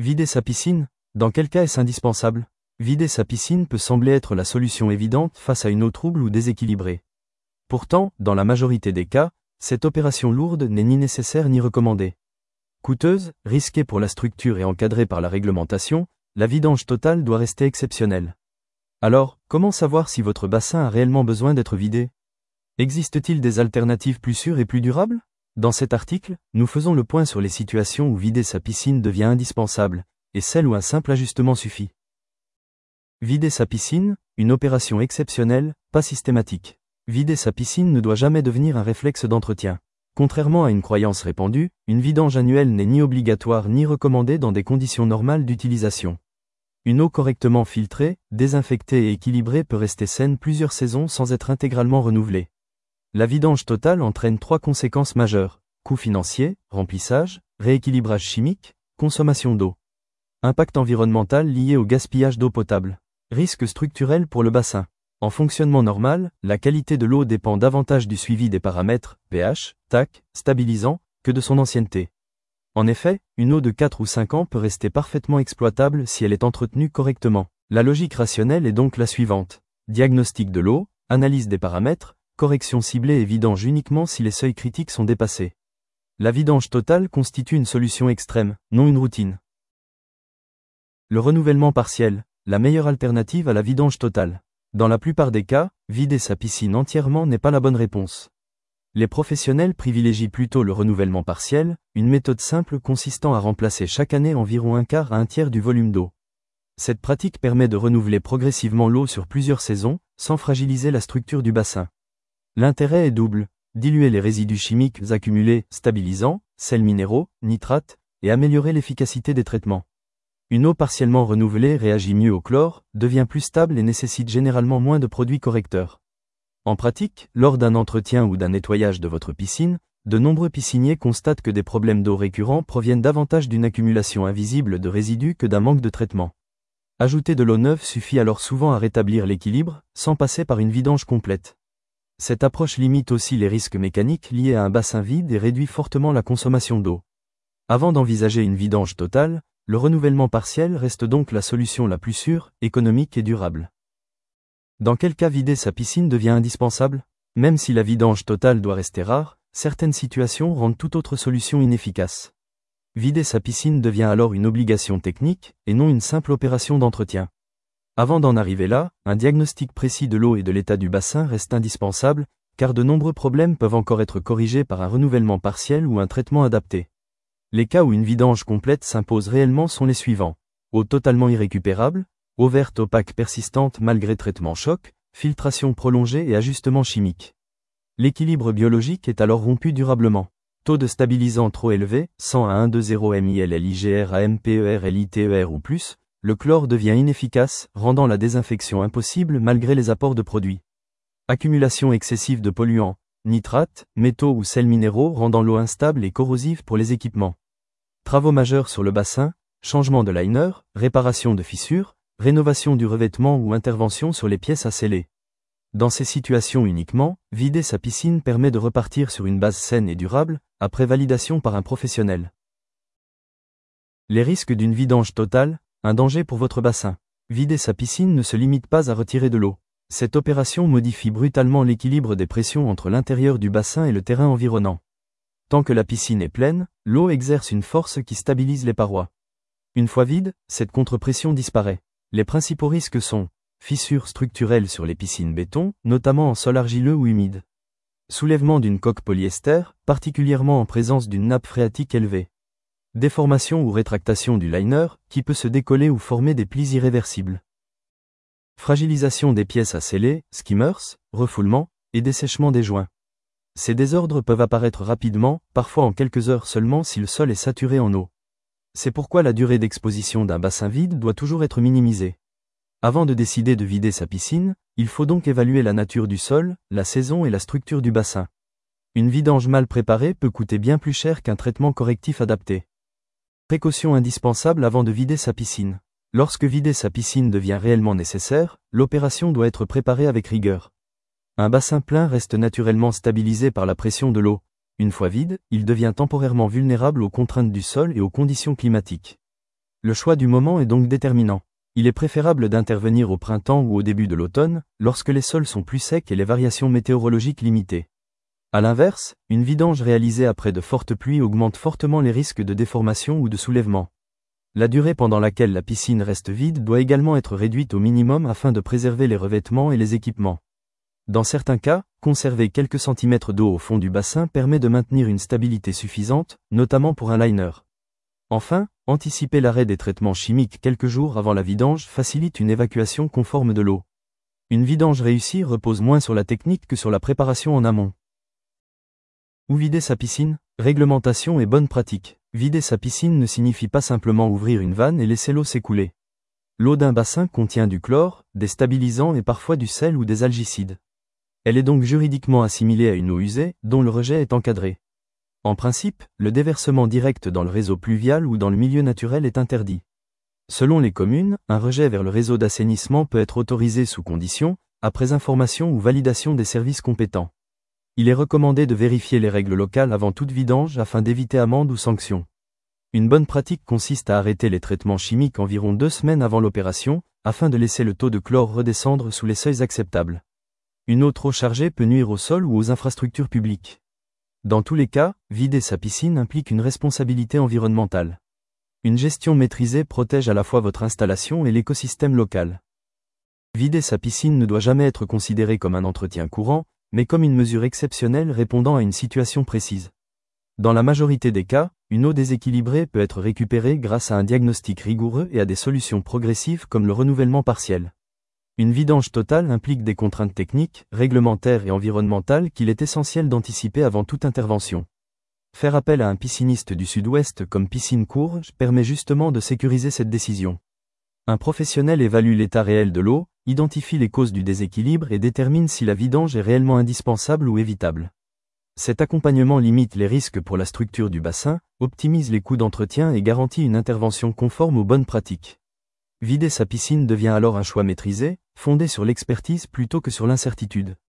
Vider sa piscine, dans quel cas est-ce indispensable? Vider sa piscine peut sembler être la solution évidente face à une eau trouble ou déséquilibrée. Pourtant, dans la majorité des cas, cette opération lourde n'est ni nécessaire ni recommandée. Coûteuse, risquée pour la structure et encadrée par la réglementation, la vidange totale doit rester exceptionnelle. Alors, comment savoir si votre bassin a réellement besoin d'être vidé? Existe-t-il des alternatives plus sûres et plus durables? Dans cet article, nous faisons le point sur les situations où vider sa piscine devient indispensable, et celles où un simple ajustement suffit. Vider sa piscine, une opération exceptionnelle, pas systématique. Vider sa piscine ne doit jamais devenir un réflexe d'entretien. Contrairement à une croyance répandue, une vidange annuelle n'est ni obligatoire ni recommandée dans des conditions normales d'utilisation. Une eau correctement filtrée, désinfectée et équilibrée peut rester saine plusieurs saisons sans être intégralement renouvelée. La vidange totale entraîne 3 conséquences majeures: coût financier, remplissage, rééquilibrage chimique, consommation d'eau. Impact environnemental lié au gaspillage d'eau potable. Risque structurel pour le bassin. En fonctionnement normal, la qualité de l'eau dépend davantage du suivi des paramètres, pH, TAC, stabilisant, que de son ancienneté. En effet, une eau de 4 ou 5 ans peut rester parfaitement exploitable si elle est entretenue correctement. La logique rationnelle est donc la suivante. Diagnostic de l'eau, analyse des paramètres, correction ciblée et vidange uniquement si les seuils critiques sont dépassés. La vidange totale constitue une solution extrême, non une routine. Le renouvellement partiel, la meilleure alternative à la vidange totale. Dans la plupart des cas, vider sa piscine entièrement n'est pas la bonne réponse. Les professionnels privilégient plutôt le renouvellement partiel, une méthode simple consistant à remplacer chaque année environ un quart à un tiers du volume d'eau. Cette pratique permet de renouveler progressivement l'eau sur plusieurs saisons, sans fragiliser la structure du bassin. L'intérêt est double: diluer les résidus chimiques accumulés, stabilisants, sels minéraux, nitrates, et améliorer l'efficacité des traitements. Une eau partiellement renouvelée réagit mieux au chlore, devient plus stable et nécessite généralement moins de produits correcteurs. En pratique, lors d'un entretien ou d'un nettoyage de votre piscine, de nombreux pisciniers constatent que des problèmes d'eau récurrents proviennent davantage d'une accumulation invisible de résidus que d'un manque de traitement. Ajouter de l'eau neuve suffit alors souvent à rétablir l'équilibre, sans passer par une vidange complète. Cette approche limite aussi les risques mécaniques liés à un bassin vide et réduit fortement la consommation d'eau. Avant d'envisager une vidange totale, le renouvellement partiel reste donc la solution la plus sûre, économique et durable. Dans quel cas vider sa piscine devient indispensable? Même si la vidange totale doit rester rare, certaines situations rendent toute autre solution inefficace. Vider sa piscine devient alors une obligation technique, et non une simple opération d'entretien. Avant d'en arriver là, un diagnostic précis de l'eau et de l'état du bassin reste indispensable, car de nombreux problèmes peuvent encore être corrigés par un renouvellement partiel ou un traitement adapté. Les cas où une vidange complète s'impose réellement sont les suivants: eau totalement irrécupérable, eau verte opaque persistante malgré traitement choc, filtration prolongée et ajustement chimique. L'équilibre biologique est alors rompu durablement. Taux de stabilisant trop élevé, 100 à 1,20 mILLIGR à MPER LITER ou plus, le chlore devient inefficace, rendant la désinfection impossible malgré les apports de produits. Accumulation excessive de polluants, nitrates, métaux ou sels minéraux rendant l'eau instable et corrosive pour les équipements. Travaux majeurs sur le bassin, changement de liner, réparation de fissures, rénovation du revêtement ou intervention sur les pièces à sceller. Dans ces situations uniquement, vider sa piscine permet de repartir sur une base saine et durable, après validation par un professionnel. Les risques d'une vidange totale, un danger pour votre bassin. Vider sa piscine ne se limite pas à retirer de l'eau. Cette opération modifie brutalement l'équilibre des pressions entre l'intérieur du bassin et le terrain environnant. Tant que la piscine est pleine, l'eau exerce une force qui stabilise les parois. Une fois vide, cette contre-pression disparaît. Les principaux risques sont fissures structurelles sur les piscines béton, notamment en sol argileux ou humide. Soulèvement d'une coque polyester, particulièrement en présence d'une nappe phréatique élevée. Déformation ou rétractation du liner, qui peut se décoller ou former des plis irréversibles. Fragilisation des pièces à sceller, skimmers, refoulement, et dessèchement des joints. Ces désordres peuvent apparaître rapidement, parfois en quelques heures seulement si le sol est saturé en eau. C'est pourquoi la durée d'exposition d'un bassin vide doit toujours être minimisée. Avant de décider de vider sa piscine, il faut donc évaluer la nature du sol, la saison et la structure du bassin. Une vidange mal préparée peut coûter bien plus cher qu'un traitement correctif adapté. Précaution indispensable avant de vider sa piscine. Lorsque vider sa piscine devient réellement nécessaire, l'opération doit être préparée avec rigueur. Un bassin plein reste naturellement stabilisé par la pression de l'eau. Une fois vide, il devient temporairement vulnérable aux contraintes du sol et aux conditions climatiques. Le choix du moment est donc déterminant. Il est préférable d'intervenir au printemps ou au début de l'automne, lorsque les sols sont plus secs et les variations météorologiques limitées. A l'inverse, une vidange réalisée après de fortes pluies augmente fortement les risques de déformation ou de soulèvement. La durée pendant laquelle la piscine reste vide doit également être réduite au minimum afin de préserver les revêtements et les équipements. Dans certains cas, conserver quelques centimètres d'eau au fond du bassin permet de maintenir une stabilité suffisante, notamment pour un liner. Enfin, anticiper l'arrêt des traitements chimiques quelques jours avant la vidange facilite une évacuation conforme de l'eau. Une vidange réussie repose moins sur la technique que sur la préparation en amont. Où vider sa piscine? Réglementation et bonne pratique. Vider sa piscine ne signifie pas simplement ouvrir une vanne et laisser l'eau s'écouler. L'eau d'un bassin contient du chlore, des stabilisants et parfois du sel ou des algicides. Elle est donc juridiquement assimilée à une eau usée, dont le rejet est encadré. En principe, le déversement direct dans le réseau pluvial ou dans le milieu naturel est interdit. Selon les communes, un rejet vers le réseau d'assainissement peut être autorisé sous condition, après information ou validation des services compétents. Il est recommandé de vérifier les règles locales avant toute vidange afin d'éviter amende ou sanction. Une bonne pratique consiste à arrêter les traitements chimiques environ 2 semaines avant l'opération, afin de laisser le taux de chlore redescendre sous les seuils acceptables. Une eau trop chargée peut nuire au sol ou aux infrastructures publiques. Dans tous les cas, vider sa piscine implique une responsabilité environnementale. Une gestion maîtrisée protège à la fois votre installation et l'écosystème local. Vider sa piscine ne doit jamais être considéré comme un entretien courant, mais comme une mesure exceptionnelle répondant à une situation précise. Dans la majorité des cas, une eau déséquilibrée peut être récupérée grâce à un diagnostic rigoureux et à des solutions progressives comme le renouvellement partiel. Une vidange totale implique des contraintes techniques, réglementaires et environnementales qu'il est essentiel d'anticiper avant toute intervention. Faire appel à un pisciniste du Sud-Ouest comme Piscine Courge permet justement de sécuriser cette décision. Un professionnel évalue l'état réel de l'eau, identifie les causes du déséquilibre et détermine si la vidange est réellement indispensable ou évitable. Cet accompagnement limite les risques pour la structure du bassin, optimise les coûts d'entretien et garantit une intervention conforme aux bonnes pratiques. Vider sa piscine devient alors un choix maîtrisé, fondé sur l'expertise plutôt que sur l'incertitude.